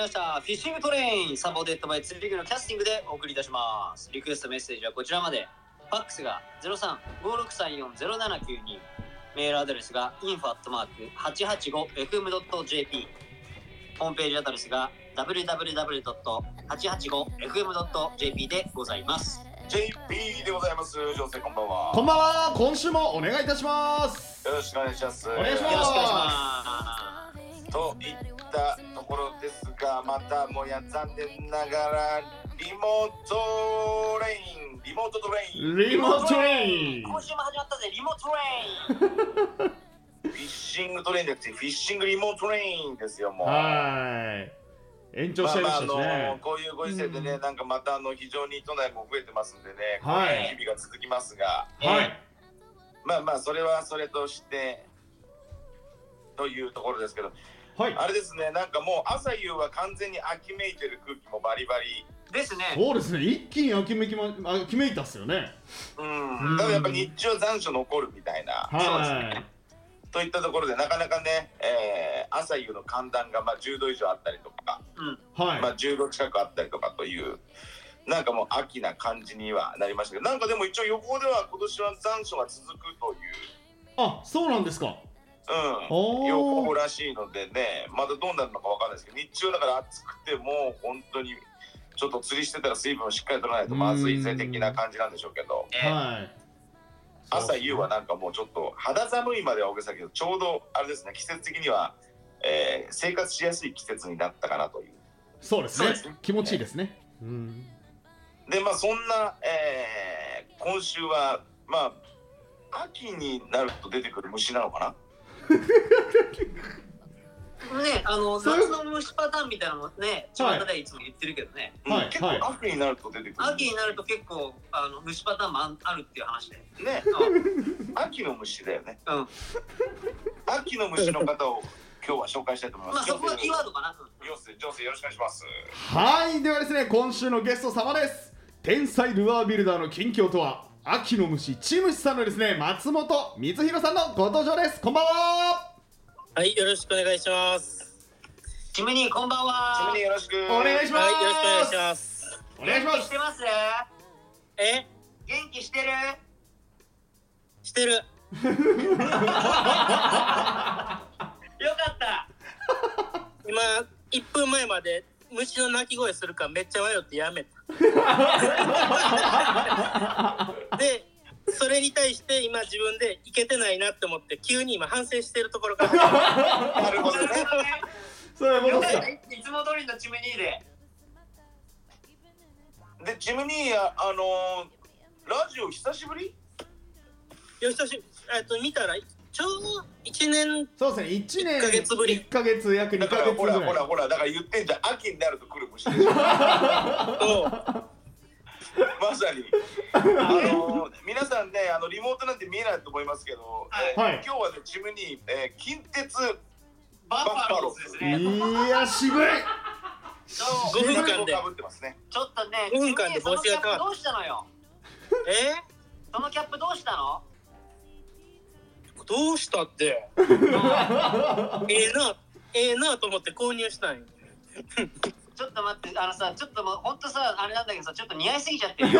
ましたフィッシングトレインサポーテッドバイ釣り具のキャスティングでお送りいたします。リクエストメッセージはこちらまで。ファックスが 0356340792、 メールアドレスが info@885fm.jp、 ホームページアドレスが www.885fm.jp でございます。 JP でございます。女性こんばんは。 こんばんは。今週もお願いいたします。 よろしくお願いします。 お願いします。 よろしくお願いします。 といったところですが、またもや残念ながらリモートトレイン今週も始まったぜ、リモートトレインフィッシングトレインじゃなくてフィッシングリモートトレインですよ。もう延長しちゃいましたしね。 こういうご時世でね、なんかまた非常に都内も増えてますんでね、こうはいいう日々が続きますが、まあそれはそれとしてというところですけど、あれですね、なんかもう朝夕は完全に秋めいてる空気もバリバリですね。 そうですね、一気に秋めいたっすよね。 ただやっぱ日中は残暑残るみたいな、そうですね。といったところでなかなかね、朝夕の寒暖が10度以上あったりとか、10度近くあったりとかというなんかもう秋な感じにはなりましたけど、なんかでも一応予報では今年は残暑が続くという、 あ、そうなんですか。 予報らしいのでね、まだどうなるのかわかんないですけど、日中だから暑くても本当にちょっと釣りしてたら水分をしっかり取らないとまずいぜ的な感じなんでしょうけど、朝夕はなんかもうちょっと肌寒いまでは大げさだけど、ちょうどあれですね、季節的には、生活しやすい季節になったかなという。 そうですね、気持ちいいですね。 でそんな、今週は秋になると出てくる虫なのかなね、夏の虫パターンみたいなのもね、巷でいつも言ってるけどね、 結構秋になると出てくる。 秋になると結構虫パターンもあるっていう話でね、秋の虫だよね。秋の虫の方を今日は紹介したいと思います。 そこがキーワードかな。 よろしくお願いします。 はい、ではですね、今週のゲスト様です。天才ルアービルダーの近況とは、秋の虫チムシさんのですね、松本光弘さんのご登場です。こんばんは。 はい、よろしくお願いします。 チムニーこんばんは。 チムニーよろしくお願いします。 はい、よろしくお願いします。 お願いします。 元気してます？元気してる？ してる。よかった。 今1分前まで虫の鳴き声するかめっちゃ迷ってやめた。で、それに対して今自分でいけてないなって思って急に今反省してるところからなるほどね。 それ戻した。 いつも通りのチムニーでチムニーラジオ久しぶり？ 見たらちょうど1年、 そうですね、1年 1ヶ月ぶり、 1ヶ月約2ヶ月ぐらい。 ほらだから言ってんじゃん、秋になると来る虫でしょ。まさに皆さんね、リモートなんて見えないと思いますけど、今日はねチムニー、近鉄バッファローズですね。 いや渋い。 5分間でちょっとね、 5分間で帽子が変わった。 どうしたのよ。そのキャップどうしたの？ どうしたって。ええなと思って購入したんよ。 ちょっと待って、ちょっともうほんとさ、あれなんだけどさ、ちょっと似合いすぎちゃってるよ。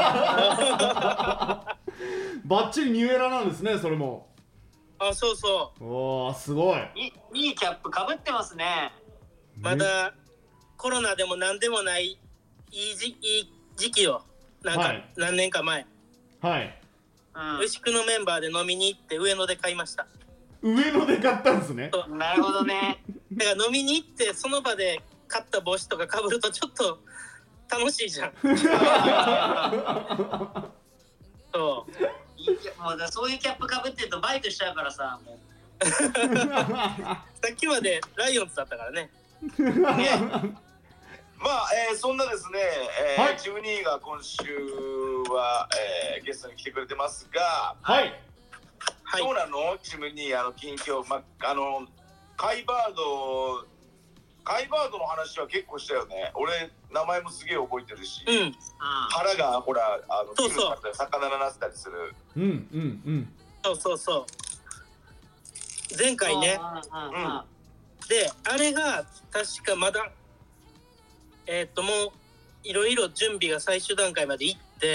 バッチリニューエラなんですね、それも。 あ、そうそう。 おー、すごい。 いいキャップかぶってますね。 まだコロナでもなんでもないいい時期よ。なんか何年か前。牛久のメンバーで飲みに行って上野で買いました。 上野で買ったんですね。 なるほどね。 だから飲みに行ってその場で買った帽子とか被るとちょっと楽しいじゃん。そう。 もうそういうキャップかぶってるとバイトしちゃうからさ、もう。 さっきまでライオンズだったからね。 そんなですね、チムニーが今週は、ゲストに来てくれてますが、どうなのチムニー、近況、カイバードの話は結構したよね。俺名前もすげえ覚えてるし、腹がほらキルだったり魚ならせたりする。 そう前回ね。であれが確かまだもういろいろ準備が最終段階まで行って、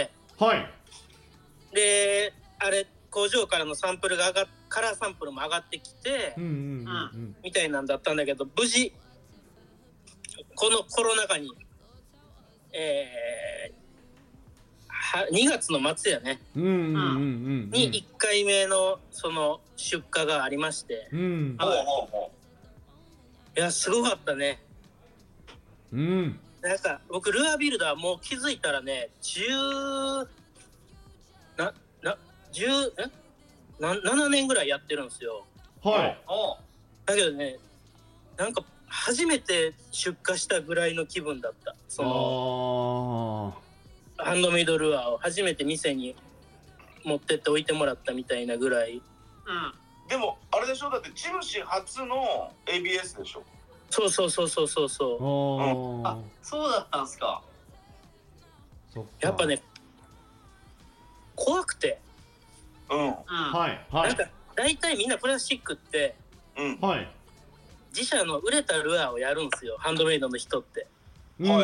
はい。 であれ工場からのサンプルがカラーサンプルも上がってきて、みたいなんだったんだけど、無事このコロナ禍に、2月の末やね、に1回目のその出荷がありまして、いやすごかったね。なんか僕ルアービルダーもう気づいたらね7年ぐらいやってるんですよ。 はい。 だけどね、なんか初めて出荷したぐらいの気分だった。そのハンドメイドルアーを初めて店に持ってって置いてもらったみたいなぐらい。 でもあれでしょ、だってチムシ初の ABS でしょ。 そう。 あ、そうだったんすか。 やっぱね怖くて。 はい。 なんか大体みんなプラスチックって、自社の売れたルアーをやるんですよ、ハンドメイドの人って。こん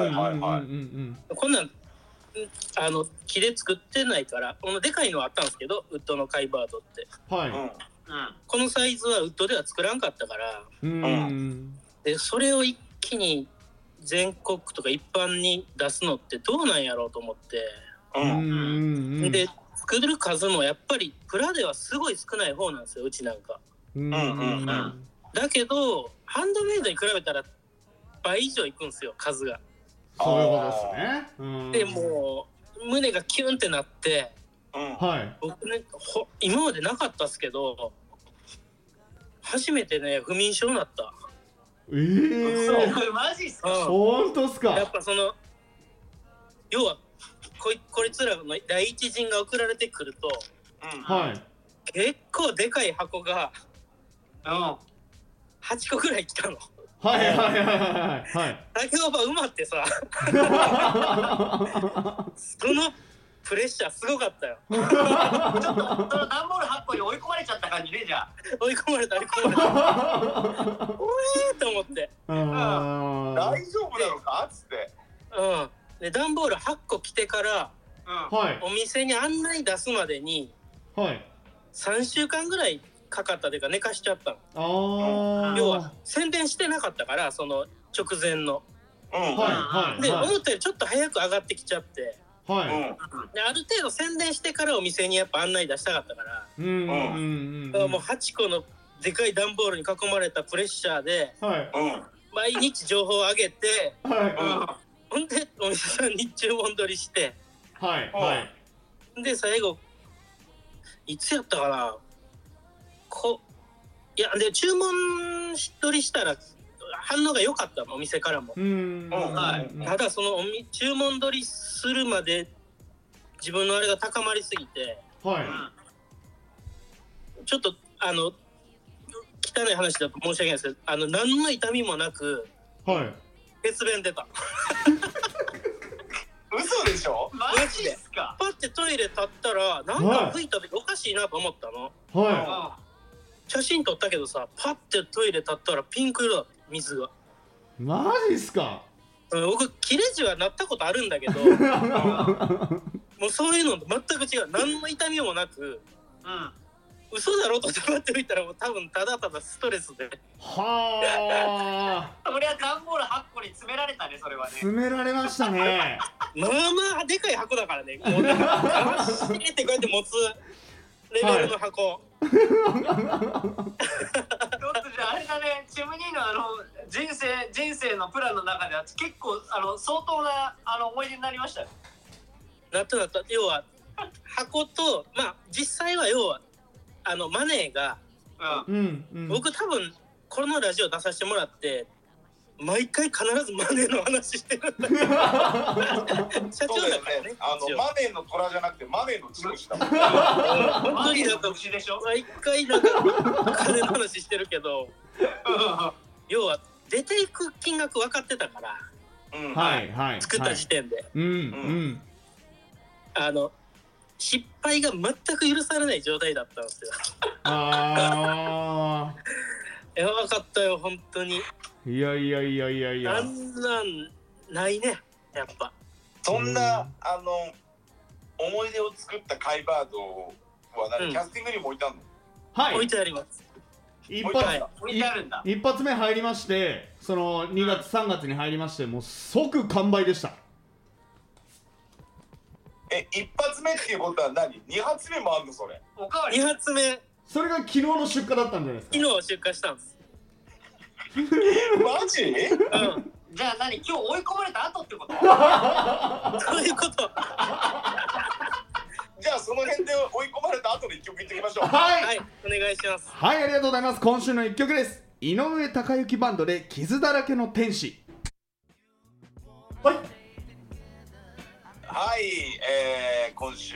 なん木で作ってないから、このでかいのはあったんですけど、ウッドのカイバードって。このサイズはウッドでは作らんかったから、でそれを一気に全国とか一般に出すのってどうなんやろうと思って、で作る数もやっぱりプラではすごい少ない方なんですよ、うちなんか。だけどハンドメイドに比べたら倍以上いくんですよ、数が。 そういうことですね。 でもう胸がキュンってなって、僕ね今までなかったっすけど初めてね不眠症になった。 マジっすか。 本当っすか。 やっぱその要はこいつらの第一陣が送られてくると、結構でかい箱が8個ぐらい来たの。作業場埋まってさそのプレッシャーすごかったよ。 ちょっとその段ボール8個に追い込まれちゃった感じね。じゃあ追い込まれたおえーと思って、 大丈夫なのかっつって、 で段ボール8個来てから、お店に案内出すまでに、3週間ぐらいかかったというか寝かしちゃったの。要は宣伝してなかったから、その直前の。で思ったよりちょっと早く上がってきちゃって、である程度宣伝してからお店にやっぱ案内出したかったから、もう8個のでかい段ボールに囲まれたプレッシャーで、毎日情報を上げて、ほんでお店さんに注文取りして、で最後いつやったかな、いやで注文取りしたら反応が良かったの、お店からも。ただその注文取りするまで自分のあれが高まりすぎて、ちょっと汚い話だと申し訳ないですけど、何の痛みもなく血便出た。 嘘でしょ。 マジですか。 パッてトイレ立ったらなんか吹いた時おかしいなと思ったの。写真撮ったけどさ、パッてトイレ立ったらピンク色だった、水が。 マジっすか。 僕切れ字はなったことあるんだけどもうそういうのと全く違う。何の痛みもなく、嘘だろと黙っておいたらもう多分ただただストレスで。 それは段ボール8個に詰められたね、それはね。 詰められましたね。 まあまあでかい箱だからね。もうガシッてこうやって持つレベルの箱。 ちょっとじゃああれだね、チムニーの人生のプランの中では結構相当な思い出になりましたよ。 なった。要は箱と、まあ実際は要はマネーが、僕多分このラジオ出させてもらって毎回必ずマネーの話してるんだけど社長だからね。 マネーの虎じゃなくてマネーのチムシだもん。 本当になんか毎回なんか金の話してるけど要は出ていく金額分かってたから、作った時点で、失敗が全く許されない状態だったんですよ。やばかったよ本当に。 いや。 あんなんないね、やっぱ。 そんな思い出を作ったカイバードはキャスティングにも置いてあるの？ はい、 置いてあります。 置いてあるんだ。 一発目入りまして、その2月3月に入りまして、もう即完売でした。 一発目っていうことは何？2発目もあるのそれ？ おかわり。 2発目、 それが昨日の出荷だったんじゃないですか？ 昨日出荷したんです。 マジ？ うん。 じゃあ何？今日追い込まれた後ってこと？ そういうこと。 じゃあその辺で追い込まれた後で1曲いってみましょう。 はい、 はい、お願いします。 はい、ありがとうございます。今週の1曲です。井上貴之バンドで傷だらけの天使。はい、 はい、今週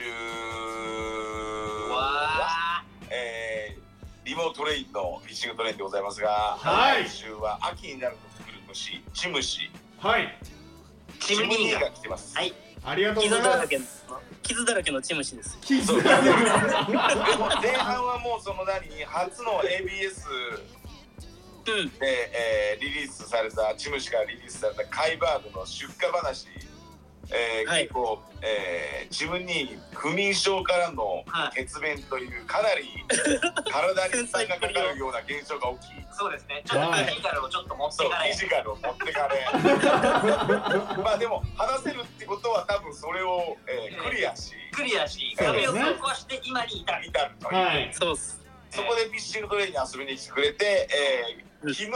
はリモートレインのフィッシングトレインでございますが、 はい、 今週は秋になると来る虫、チムシ、 はい、 チムニーが来てます。 はい、 ありがとうございます。 傷だらけのチムシです。 そうでも前半はもうその初の ABS で、リリースされたチムシからリリースされたカイバードの出荷話、結構、自分に不眠症からの血便というかなり体に負担がかかるような現象が起き、 そうですね、ちょっとフィジカルをちょっと持ってかれ、 フィジカルを持ってかれまあでも話せるってことは多分それを、クリアし壁を突破して今に至るという、 はい、そうっす。 そこでフィッシングトレインに遊びに来てくれて、昨日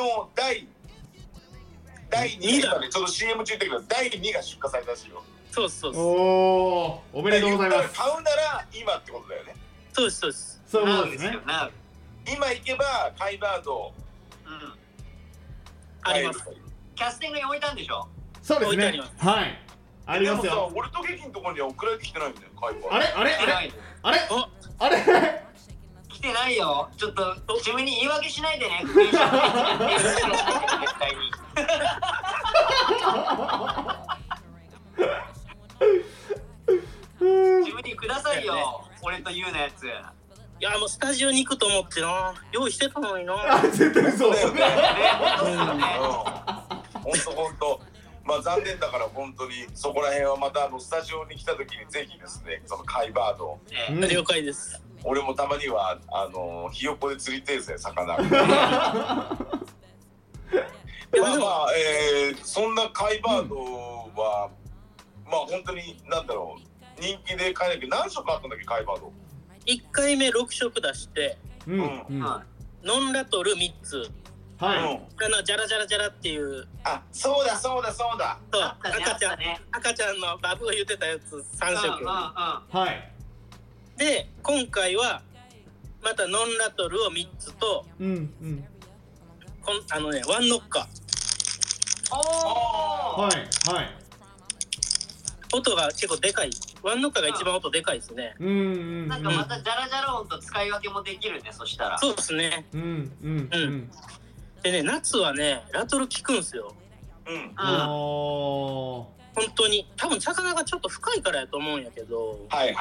第2弾でちょうど CM 中言ったけど第2が出荷されたらしいよ。 そうそうそう。 おめでとうございます。 買うなら今ってことだよね。 そうですそうです。 そういうことですね。 今行けばカイバード、 あります。 キャスティングに置いたんでしょ？ そうですね。はい。ありますよ。 でもさ、俺と劇のところには送られてきてないんだよ、カイバード。 あれ来てないよ。ちょっと自分に言い訳しないでね。絶対に。自分にくださいよ。俺と言うなやつ。いやもうスタジオに行くと思ってな、用意してたのにな。 絶対そうだよね。本当。まあ残念だから本当にそこら辺はまたスタジオに来た時にぜひですね、そのカイバード。 了解です。 俺もたまにはひよっこで釣りてえぜ魚。そんなカイバードはまあ本当になんだろう、人気で買えないけど何色あったんだっけカイバード。 1回目6色出して、ノンラトル3つ。 はい。 ジャラジャラジャラっていう。 あ、そうだ。 そう赤ちゃんのバブを言ってたやつ3色。 はい。 で今回はまたノンラトルを3つと、ワンノッカー。 はい。 音が結構でかい。ワンノッカーが一番音でかいですね。 なんかまたジャラジャラ音と使い分けもできるね、そしたら。 そうですね。でね、夏はね、ラトル効くんすよ。本当に多分魚がちょっと深いからやと思うんやけど、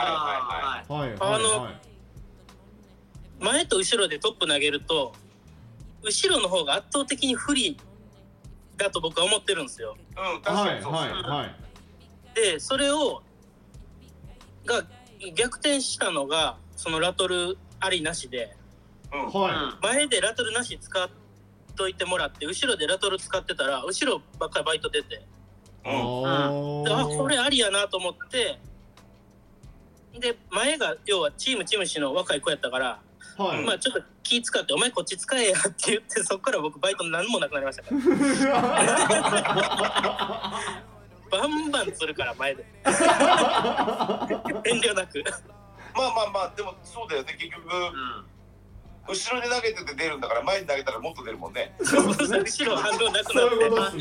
前と後ろでトップ投げると後ろの方が圧倒的に不利だと僕は思ってるんですよ。でそれが逆転したのがそのラトルありなしで、前でラトルなし使っといてもらって後ろでラトル使ってたら後ろばっかりバイト出て、これありやなと思って、で前が要はチームチムシの若い子やったから、まあちょっと気使ってお前こっち使えやって言って、そっから僕バイト何もなくなりましたからバンバン釣るから前で遠慮なくまあでもそうだよね、結局、後ろで投げてて出るんだから前に投げたらもっと出るもんね。 後ろ反動なくなって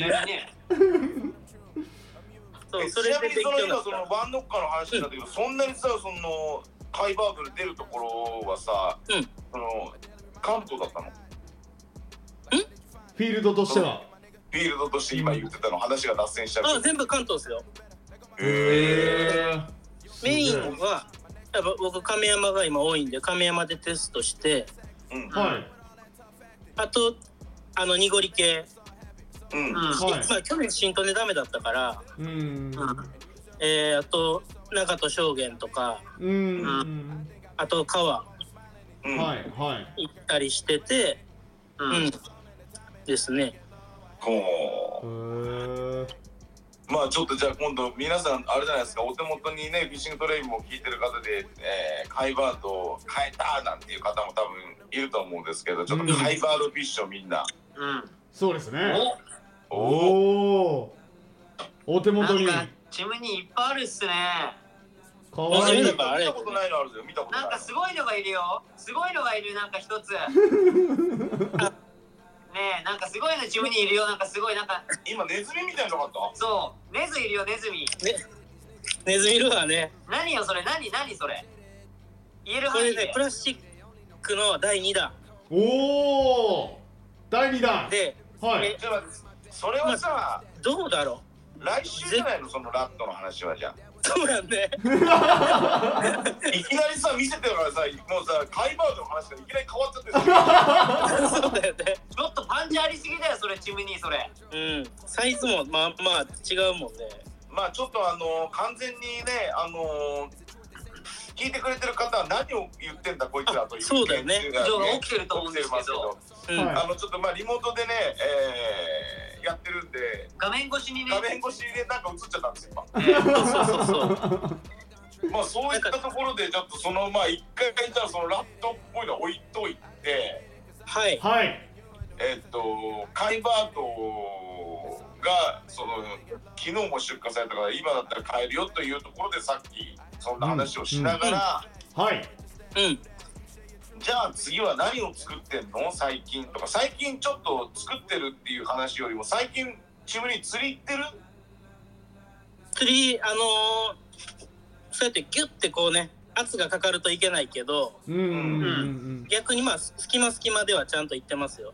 ちなみにそのワンノッカーの話なんだけど、そんなにさ、そのカイバードで出るところはさ、その関東だったの？ フィールドとしては。 フィールドとして今言ってたの話が脱線しちゃう。 全部関東ですよ。メインは僕亀山が今多いんで亀山でテストして、あと濁り系、 まあ去年新利根ダメだったから、あと長門証言とか、あと川行ったりしてて、ですね。 まあちょっとじゃあ今度皆さんあれじゃないですか、お手元にねフィッシングトレインも聞いてる方で、カイバードを変えたなんていう方も多分いると思うんですけど、ちょっとカイバードフィッシュをみんな、 そうですね。お手元になんかチムにいっぱいあるっすね。 かわいい。 見たことないのあるぞ。見たことない。 なんかすごいのがいるよ。すごいのがいる。なんか一つ。ねえ、なんかすごいのチムにいるよ。なんかすごいなんか。 今ネズミみたいなのがあった。 そう。ネズいるよネズミ。 ネズミいるわね。 何よそれ。何それ。言える範囲で。これねプラスチックの第2弾。 おお。第2弾。 で、 はい。 じゃあそれはさ、 どうだろう。来週じゃないのそのラットの話はじゃあ。 そうなんで。 いきなりさ見せてるからさ、もうさカイバードの話がいきなり変わっちゃってる。そうだよね。 ちょっとパンチありすぎだよそれチムニーそれ。 サイズもまあ違うもんね。 まあちょっと完全にね聞いてくれてる方は何を言ってんだこいつらというそうだよね。 起きてると思うんですけど、ちょっとまあリモートでね、やってるんで画面越しにねなんか映っちゃったんですよ今。まあそういったところでちょっとそのまあ一回じゃあそのラットっぽいの置いといて、 はいカイバードがその昨日も出荷されたから今だったら買えるよというところでさっきそんな話をしながら、じゃあ次は何を作ってんの最近とか、最近ちょっと作ってるっていう話よりも最近チムに釣り行ってる？ 釣りそうやってギュッてこうね圧がかかるといけないけど、逆にまあ隙間ではちゃんと行ってますよ。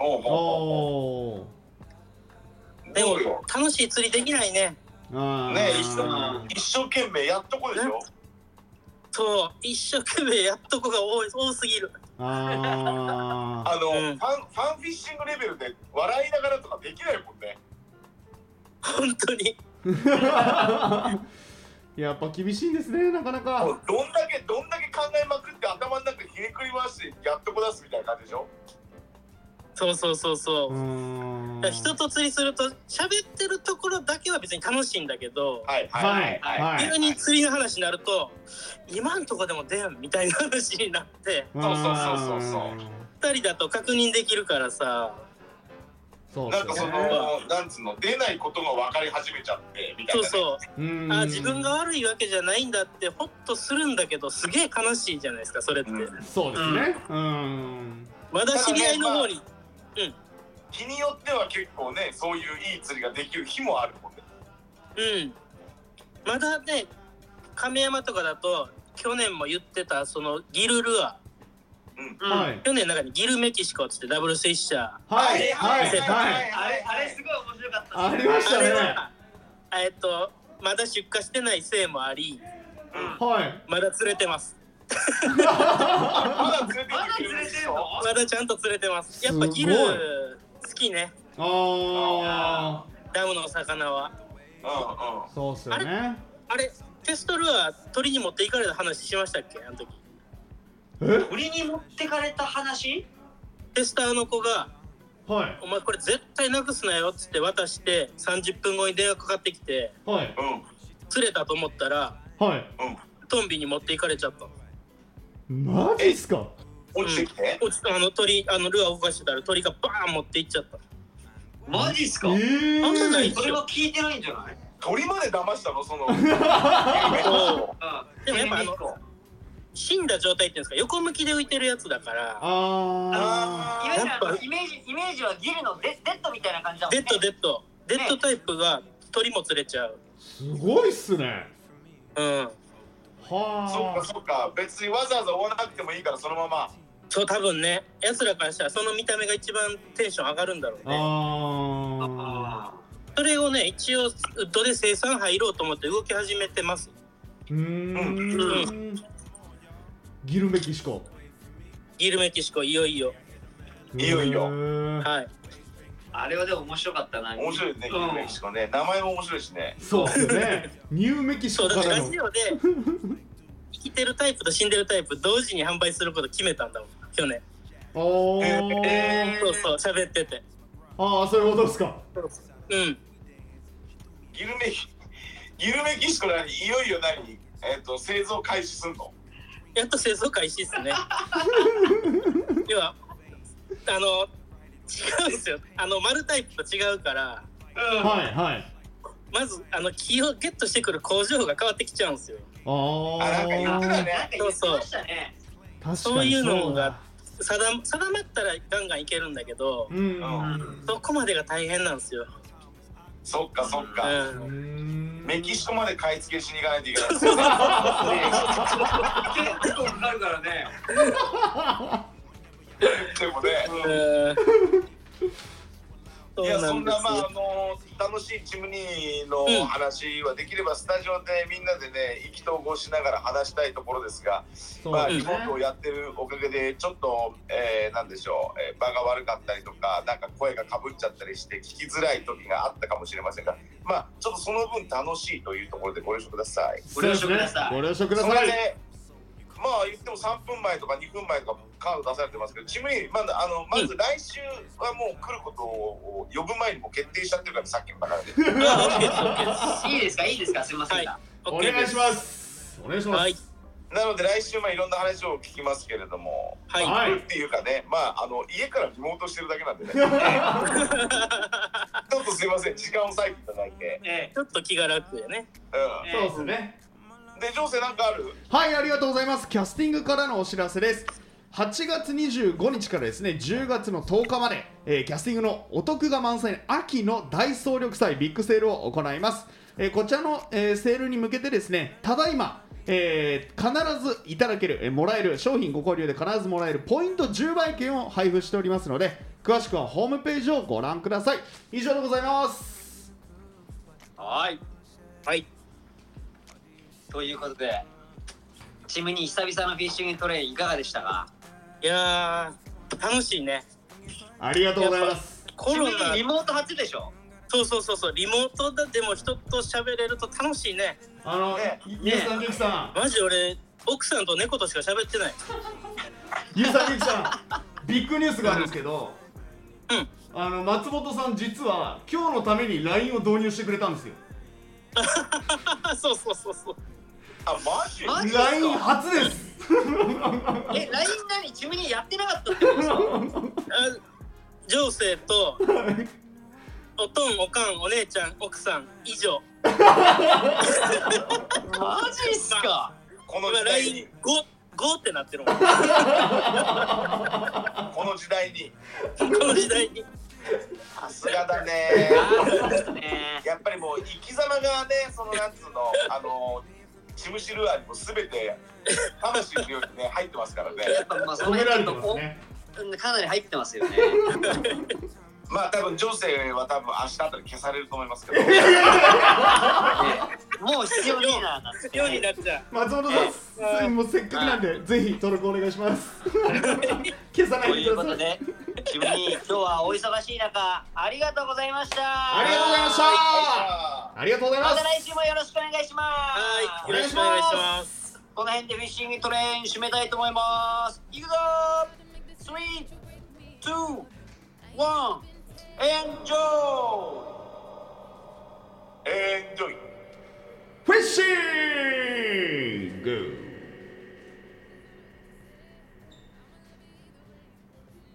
でも楽しい釣りできないね。一生懸命やっとこでしょ。そう一生懸命やっとこが多すぎる。 ファンフィッシングレベルで笑いながらとかできないもんね。 本当に。 やっぱ厳しいんですねなかなか。 どんだけ考えまくって頭の中ひねくり回してやっとこ出すみたいな感じでしょ。 そう人と釣りすると喋ってるところだけは別に楽しいんだけど、急に釣りの話になると今んとこでも出んみたいな話になって、2人だと確認できるからさ、 なんかそのなんつうの出ないことが分かり始めちゃってみたいな、自分が悪いわけじゃないんだってホッとするんだけどすげえ悲しいじゃないですかそれって。 そうですね。 まだ知り合いの方に日によっては結構ねそういういい釣りができる日もあるもんね。 まだね亀山とかだと去年も言ってたそのギルルアー、去年の中にギルメキシコっつってダブルスイッシャーあれすごい面白かった。 ありましたね。 まだ出荷してないせいもあり、まだ釣れてます。 まだ釣れてるの？ まだちゃんと釣れてます。やっぱギル好きね。ダムの魚は。 そうっすよね。 あれテストルアー鳥に持っていかれた話しましたっけあの時。 鳥に持ってかれた話？ テスターの子が、お前これ絶対なくすなよっつって渡して30分後に電話かかってきて、釣れたと思ったら、トンビに持っていかれちゃった。 マジっすか？ 落ちてきて？ 鳥ルアー動かしてたら鳥がバーン持っていっちゃった。 マジっすか？ あんまない。 それは聞いてないんじゃない？ 鳥まで騙したのその。 でもやっぱ死んだ状態っていうんですか横向きで浮いてるやつだから。 いわゆるイメージはギルのデッドみたいな感じだもんね。 デッドタイプが鳥も釣れちゃう。 すごいっすね。 そうか別にわざわざ追わなくてもいいからそのまま。 そう多分ね奴らからしたらその見た目が一番テンション上がるんだろうね。それをね一応ウッドで生産入ろうと思って動き始めてます。 ギルメキシコいよいよ。 はい。 あれはでも面白かったな。 面白いね、ニューメキシコね。名前も面白いしね。 そうですよね。ニューメキシコからの。 ラジオで生きてるタイプと死んでるタイプ同時に販売すること決めたんだもん、去年。 おそうそう、喋ってて。 ああ、そういうことですか。 うん。 ギルメキシコなにいよいよ製造開始すんの？ やっと製造開始っすね。要は違うんですよ。丸タイプと違うから、 はいはい。 まず木をゲットしてくる工場が変わってきちゃうんですよ。 なんか言ってたね。 そうそう。そういうのが定まったらガンガンいけるんだけど、そこまでが大変なんですよ。 そっかそっか。メキシコまで買い付けしに行かないといけないですよね。 結構かかるからね。 でもね。いや、そんな楽しいチムニーの話はできればスタジオでみんなでね意気投合しながら話したいところですが、リモートをやってるおかげでちょっとなんでしょう、場が悪かったりとかなんか声がかぶっちゃったりして聞きづらい時があったかもしれませんが、ちょっとその分楽しいというところでご了承ください。 ご了承ください。ご了承ください。 言っても3分前とか2分前とかカード出されてますけど、チムニーまず来週はもう来ることを呼ぶ前にも決定しちゃってるから、さっきの中で。いいですか、すみません。 お願いします。お願いします。 なので来週いろんな話を聞きますけれども、っていうかね、家からリモートしてるだけなんでね。ちょっとすいません、時間を割いていただいて。 ちょっと気が楽やね。 そうですね。 で、ジョーセなんかある？ はい、ありがとうございます。キャスティングからのお知らせです。8月25日からですね、10月の10日まで、キャスティングのお得が満載の秋の大総力祭ビッグセールを行います。こちらの、セールに向けてですね、ただいま、必ずいただける、もらえる商品ご購入で必ずもらえるポイント10倍券を配布しておりますので、詳しくはホームページをご覧ください。以上でございます。 はい。ということで、チムに久々のフィッシングトレイいかがでしたか？ いやー、楽しいね。 ありがとうございます。 コロナリモート初でしょ？ そう、リモートでも人と喋れると楽しいね。 ゆうさん、ゆきさん。 マジ俺、奥さんと猫としか喋ってない。 ゆうさん、ゆきさん、ビッグニュースがあるんですけど、松本さん実は今日のために LINE を導入してくれたんですよ。 そう。 マジ LINE 初です。 LINE 何？チムにやってなかったってことですか？ ジョーセイとおとん、おかん、お姉ちゃん、奥さん以上。 マジっすか？ この時代に 5ってなってるもん。 この時代にさすがだね。やっぱりもう生き様がね、なんつうのチムシルアーにもすべて魂のようにね入ってますからね。 やっぱその辺ちょっとかなり入ってますよね。 多分女性は明日あたり消されると思いますけど。 もう必要になっちゃう。 松本さん、もうせっかくなんでぜひ登録お願いします。消さないでください。ということで、チムに今日はお忙しい中ありがとうございました。 ありがとうございました。ありがとうございます。 また来週もよろしくお願いします。 はい、よろしくお願いします。 この辺でフィッシングトレイン締めたいと思います。いくぞー。3、2、1。Enjoy! Enjoy! Fishing!